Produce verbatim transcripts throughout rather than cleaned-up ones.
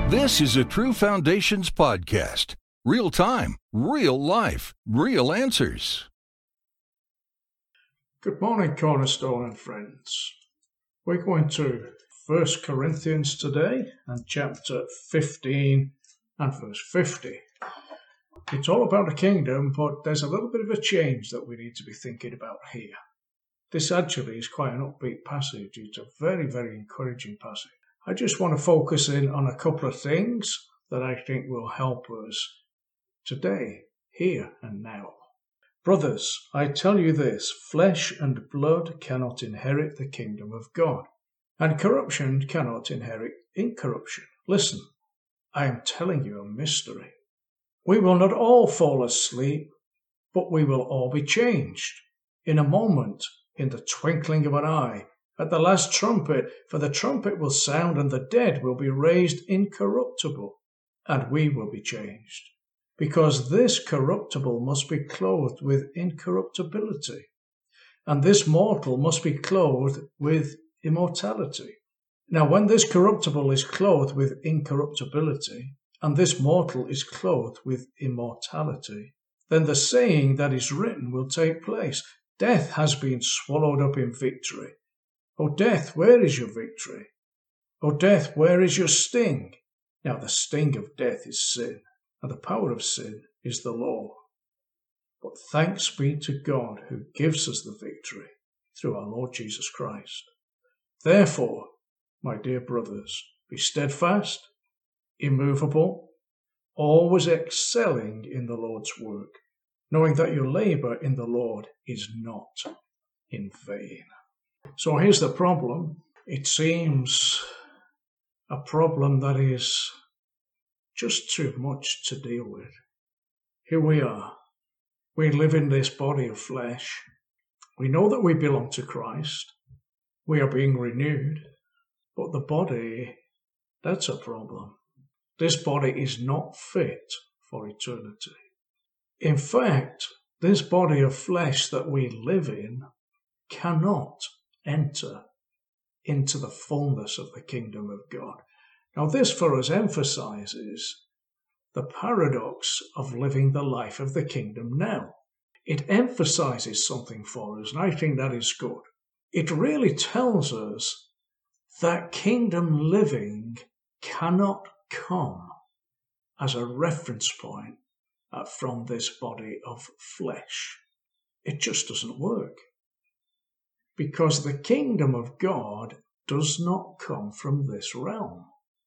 This is a True Foundations podcast. Real time, real life, real answers. Good morning, Cornerstone and friends. We're going to First Corinthians today and chapter fifteen and verse fifty. It's all about the kingdom, but there's a little bit of a change that we need to be thinking about here. This actually is quite an upbeat passage. It's a very, very encouraging passage. I just want to focus in on a couple of things that I think will help us today, here and now. Brothers, I tell you this, flesh and blood cannot inherit the kingdom of God, and corruption cannot inherit incorruption. Listen, I am telling you a mystery. We will not all fall asleep, but we will all be changed. In a moment, in the twinkling of an eye, at the last trumpet, for the trumpet will sound, and the dead will be raised incorruptible, and we will be changed. Because this corruptible must be clothed with incorruptibility, and this mortal must be clothed with immortality. Now when this corruptible is clothed with incorruptibility, and this mortal is clothed with immortality, then the saying that is written will take place, death has been swallowed up in victory. O death, where is your victory? O death, where is your sting? Now the sting of death is sin, and the power of sin is the law. But thanks be to God who gives us the victory through our Lord Jesus Christ. Therefore, my dear brothers, be steadfast, immovable, always excelling in the Lord's work, knowing that your labour in the Lord is not in vain. So here's the problem. It seems a problem that is just too much to deal with. Here we are. We live in this body of flesh. We know that we belong to Christ. We are being renewed. But the body, that's a problem. This body is not fit for eternity. In fact, this body of flesh that we live in cannot enter into the fullness of the kingdom of God. Now this for us emphasizes the paradox of living the life of the kingdom now. It emphasizes something for us, and I think that is good. It really tells us that kingdom living cannot come as a reference point uh, from this body of flesh. It just doesn't work. Because the kingdom of God does not come from this realm.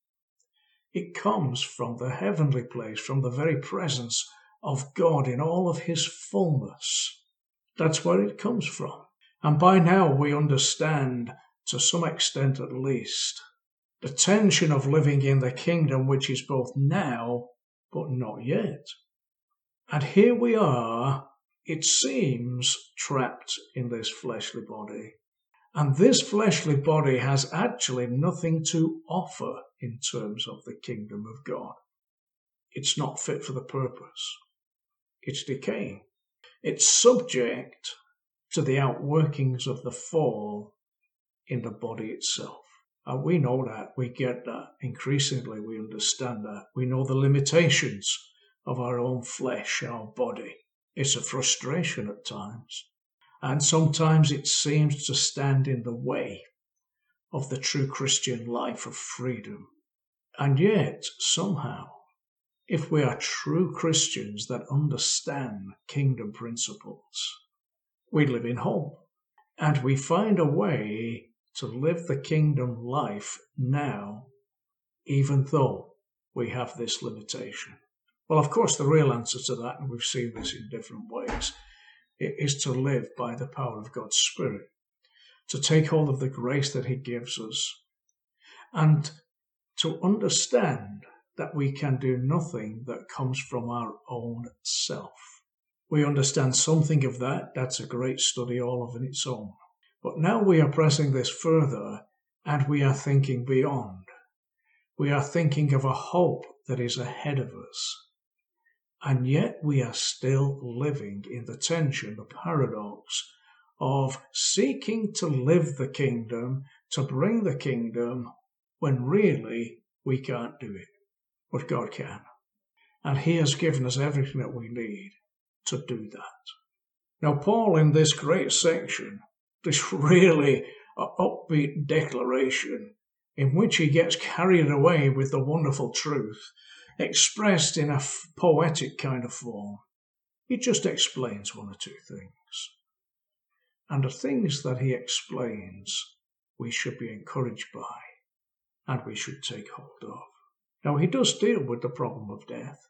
It comes from the heavenly place, from the very presence of God in all of his fullness. That's where it comes from. And by now we understand, to some extent at least, the tension of living in the kingdom which is both now but not yet. And here we are, it seems, trapped in this fleshly body. And this fleshly body has actually nothing to offer in terms of the kingdom of God. It's not fit for the purpose. It's decaying. It's subject to the outworkings of the fall in the body itself. And we know that. We get that. Increasingly we understand that. We know the limitations of our own flesh, our body. It's a frustration at times, and sometimes it seems to stand in the way of the true Christian life of freedom. And yet, somehow, if we are true Christians that understand kingdom principles, we live in hope, and we find a way to live the kingdom life now, even though we have this limitation. Well, of course, the real answer to that, and we've seen this in different ways, it is to live by the power of God's Spirit, to take hold of the grace that he gives us, and to understand that we can do nothing that comes from our own self. We understand something of that. That's a great study all of its own. But now we are pressing this further, and we are thinking beyond. We are thinking of a hope that is ahead of us. And yet we are still living in the tension, the paradox of seeking to live the kingdom, to bring the kingdom, when really we can't do it. but God can. And he has given us everything that we need to do that. Now, Paul, in this great section, this really upbeat declaration in which he gets carried away with the wonderful truth, expressed in a poetic kind of form, he just explains one or two things. And the things that he explains, we should be encouraged by, and we should take hold of. Now, he does deal with the problem of death.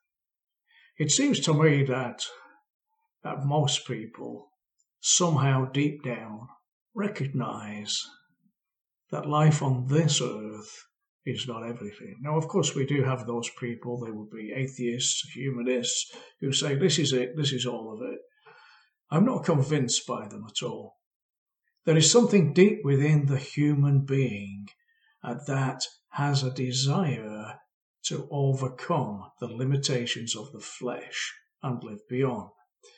It seems to me that, that most people, somehow deep down, recognize that life on this earth is not everything. Now, of course, we do have those people, they would be atheists, humanists, who say, this is it, this is all of it. I'm not convinced by them at all. There is something deep within the human being uh, that has a desire to overcome the limitations of the flesh and live beyond.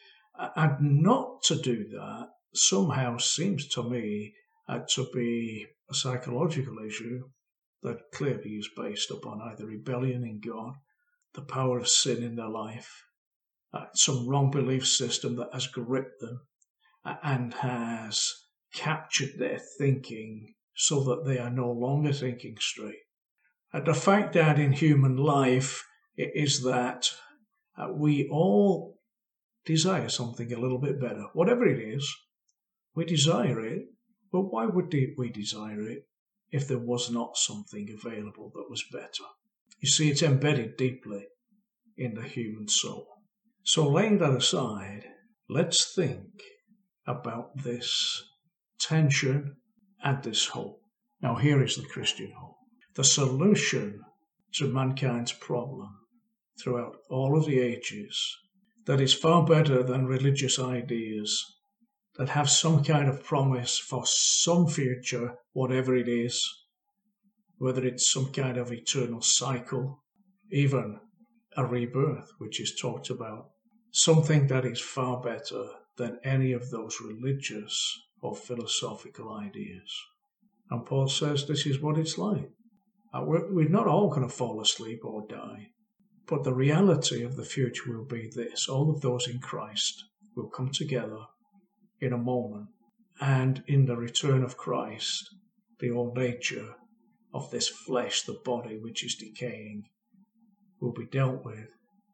And not to do that somehow seems to me uh, to be a psychological issue that clearly is based upon either rebellion in God, the power of sin in their life, uh, some wrong belief system that has gripped them uh, and has captured their thinking so that they are no longer thinking straight. And the fact that in human life is that uh, we all desire something a little bit better. Whatever it is, we desire it, but why would we desire it if there was not something available that was better? You see, it's embedded deeply in the human soul. So laying that aside, let's think about this tension and this hope. Now here is the Christian hope. The solution to mankind's problem throughout all of the ages that is far better than religious ideas that have some kind of promise for some future, whatever it is, whether it's some kind of eternal cycle, even a rebirth, which is talked about, something that is far better than any of those religious or philosophical ideas. And Paul says this is what it's like. We're, we're not all going to fall asleep or die, but the reality of the future will be this. All of those in Christ will come together in a moment, and in the return of Christ, the old nature of this flesh, the body which is decaying, will be dealt with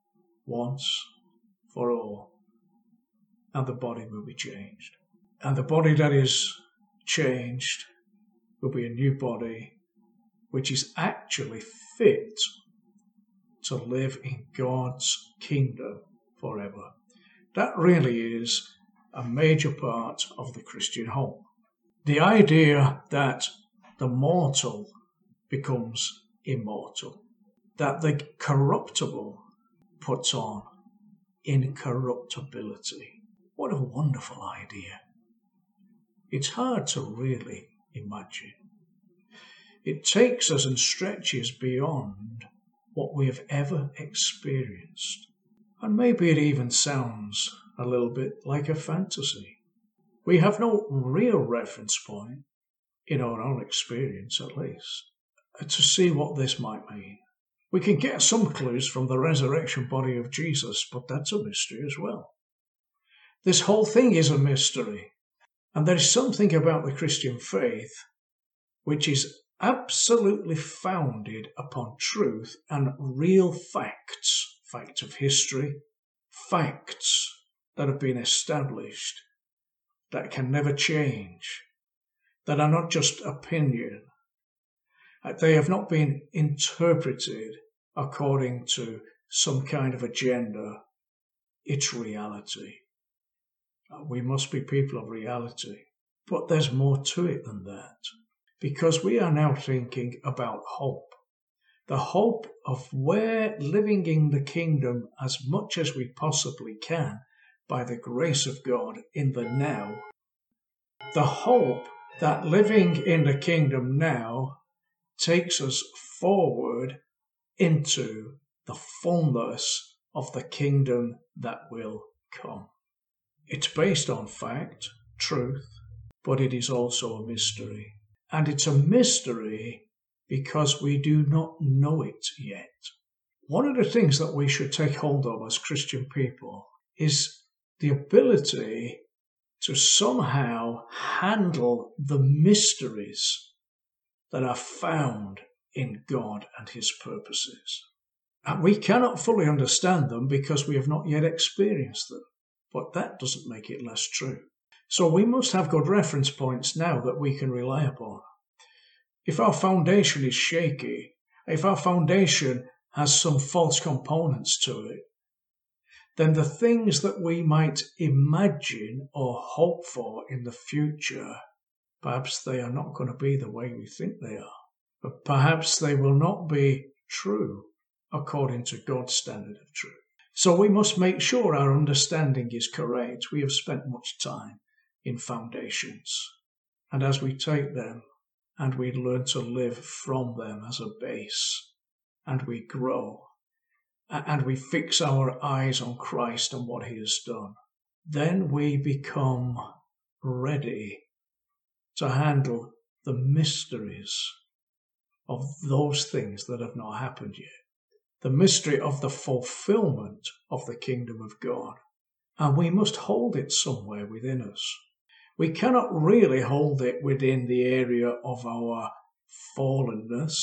once for all, and the body will be changed. And the body that is changed will be a new body which is actually fit to live in God's kingdom forever. That really is a major part of the Christian hope. The idea that the mortal becomes immortal, that the corruptible puts on incorruptibility. What a wonderful idea. It's hard to really imagine. It takes us and stretches beyond what we have ever experienced. And maybe it even sounds a little bit like a fantasy. We have no real reference point, in our own experience at least, to see what this might mean. We can get some clues from the resurrection body of Jesus, but that's a mystery as well. This whole thing is a mystery. And there is something about the Christian faith which is absolutely founded upon truth and real facts, facts of history, facts that have been established, that can never change, that are not just opinion. They have not been interpreted according to some kind of agenda. It's reality. We must be people of reality. But there's more to it than that, because we are now thinking about hope. The hope of where living in the kingdom as much as we possibly can by the grace of God in the now. The hope that living in the kingdom now takes us forward into the fullness of the kingdom that will come. It's based on fact, truth, but it is also a mystery. And it's a mystery because we do not know it yet. One of the things that we should take hold of as Christian people is the ability to somehow handle the mysteries that are found in God and his purposes. And we cannot fully understand them because we have not yet experienced them, but that doesn't make it less true. So we must have good reference points now that we can rely upon. If our foundation is shaky, if our foundation has some false components to it, then the things that we might imagine or hope for in the future, perhaps they are not going to be the way we think they are. But perhaps they will not be true according to God's standard of truth. So we must make sure our understanding is correct. We have spent much time in foundations. And as we take them and we learn to live from them as a base, and we grow, and we fix our eyes on Christ and what he has done, then we become ready to handle the mysteries of those things that have not happened yet. The mystery of the fulfillment of the kingdom of God. And we must hold it somewhere within us. We cannot really hold it within the area of our fallenness,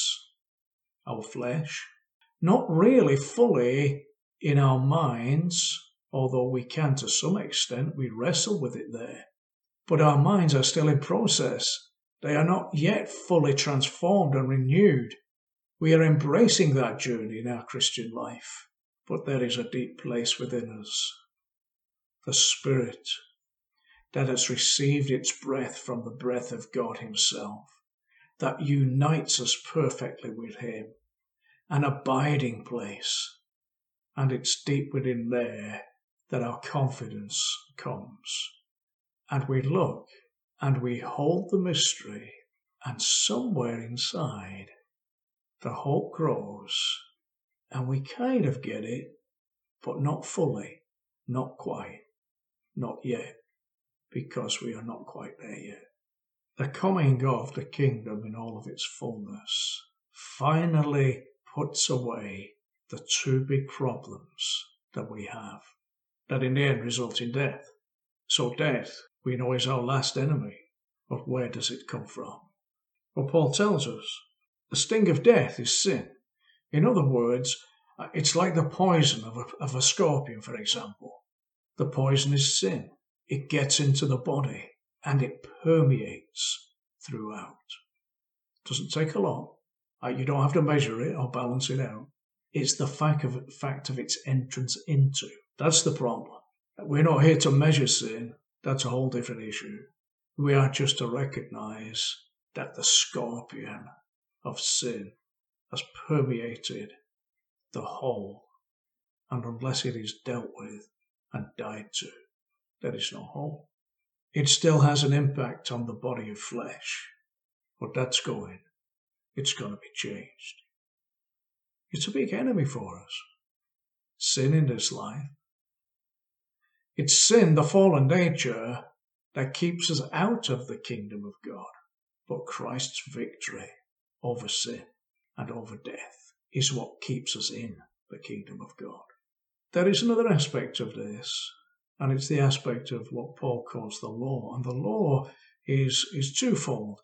our flesh. Not really fully in our minds, although we can to some extent, we wrestle with it there. But our minds are still in process. They are not yet fully transformed and renewed. We are embracing that journey in our Christian life. But there is a deep place within us, the Spirit, that has received its breath from the breath of God himself, that unites us perfectly with him, an abiding place. And it's deep within there that our confidence comes. And we look and we hold the mystery, and somewhere inside the hope grows, and we kind of get it, but not fully, not quite, not yet, because we are not quite there yet. The coming of the kingdom in all of its fullness finally puts away the two big problems that we have, that in the end result in death. So death, we know, is our last enemy. But where does it come from? Well, Paul tells us the sting of death is sin. In other words, it's like the poison of a, of a scorpion, for example. The poison is sin. It gets into the body and it permeates throughout. It doesn't take a lot. You don't have to measure it or balance it out. It's the fact of, fact of its entrance into. That's the problem. We're not here to measure sin. That's a whole different issue. We are just to recognize that the scorpion of sin has permeated the whole, and unless it is dealt with and died to, there is no hope. It still has an impact on the body of flesh, but that's going. It's going to be changed. It's a big enemy for us. Sin in this life. It's sin, the fallen nature, that keeps us out of the kingdom of God. But Christ's victory over sin and over death is what keeps us in the kingdom of God. There is another aspect of this, and it's the aspect of what Paul calls the law. And the law is, is twofold.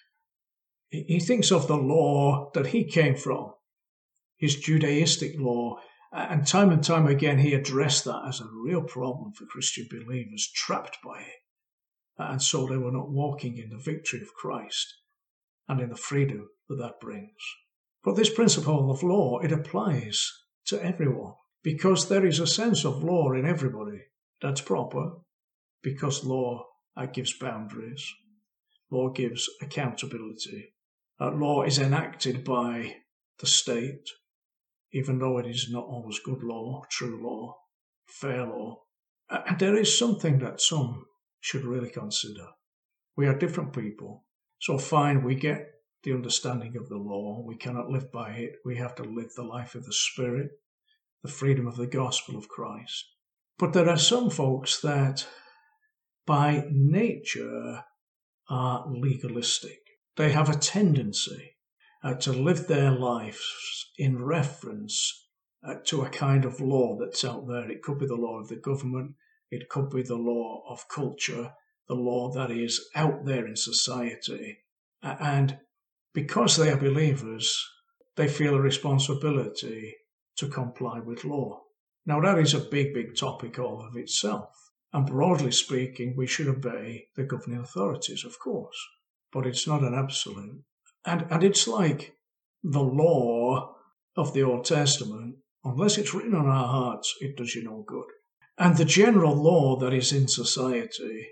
He thinks of the law that he came from, his Judaistic law, and time and time again he addressed that as a real problem for Christian believers, trapped by it. And so they were not walking in the victory of Christ and in the freedom that that brings. But this principle of law, it applies to everyone, because there is a sense of law in everybody. That's proper, because law uh, gives boundaries. Law gives accountability. Uh, law is enacted by the state, even though it is not always good law, true law, fair law. Uh, and there is something that some should really consider. We are different people. So fine, we get the understanding of the law. We cannot live by it. We have to live the life of the Spirit, the freedom of the gospel of Christ. But there are some folks that by nature are legalistic. They have a tendency uh, to live their lives in reference uh, to a kind of law that's out there. It could be the law of the government. It could be the law of culture, the law that is out there in society. And because they are believers, they feel a responsibility to comply with law. Now, that is a big, big topic all of itself. And broadly speaking, we should obey the governing authorities, of course. But it's not an absolute. And, and it's like the law of the Old Testament. Unless it's written on our hearts, it does you no good. And the general law that is in society,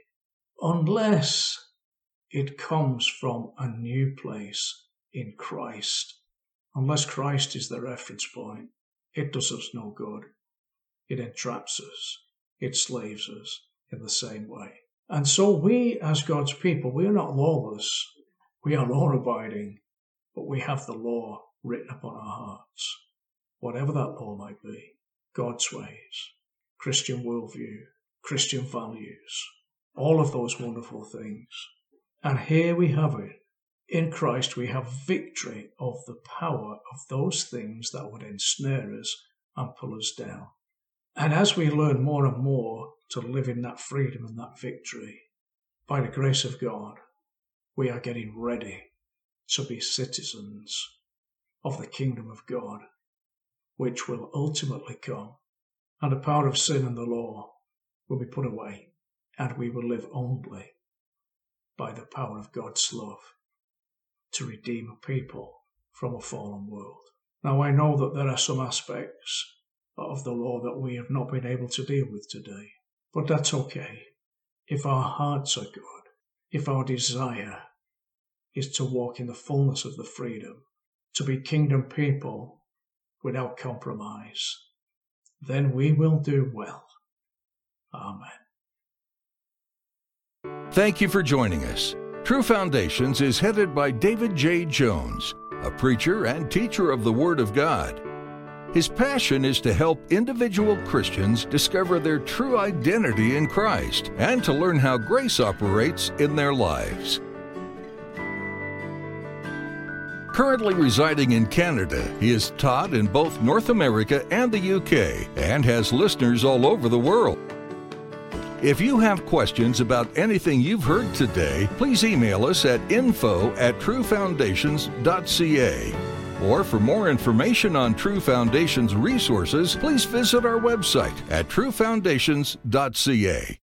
unless it comes from a new place in Christ, unless Christ is the reference point, it does us no good. It entraps us. It slaves us in the same way. And so we, as God's people, we are not lawless. We are law-abiding, but we have the law written upon our hearts. Whatever that law might be, God's ways, Christian worldview, Christian values, all of those wonderful things. And here we have it. In Christ we have victory of the power of those things that would ensnare us and pull us down. And as we learn more and more to live in that freedom and that victory, by the grace of God, we are getting ready to be citizens of the kingdom of God, which will ultimately come, and the power of sin and the law will be put away, and we will live only by the power of God's love to redeem a people from a fallen world. Now, I know that there are some aspects of the law that we have not been able to deal with today, but that's okay. If our hearts are good, if our desire is to walk in the fullness of the freedom, to be kingdom people without compromise, then we will do well. Amen. Thank you for joining us. True Foundations is headed by David J. Jones, a preacher and teacher of the Word of God. His passion is to help individual Christians discover their true identity in Christ and to learn how grace operates in their lives. Currently residing in Canada, he is taught in both North America and the U K and has listeners all over the world. If you have questions about anything you've heard today, please email us at info at true foundations dot c a. Or for more information on True Foundations resources, please visit our website at true foundations dot c a.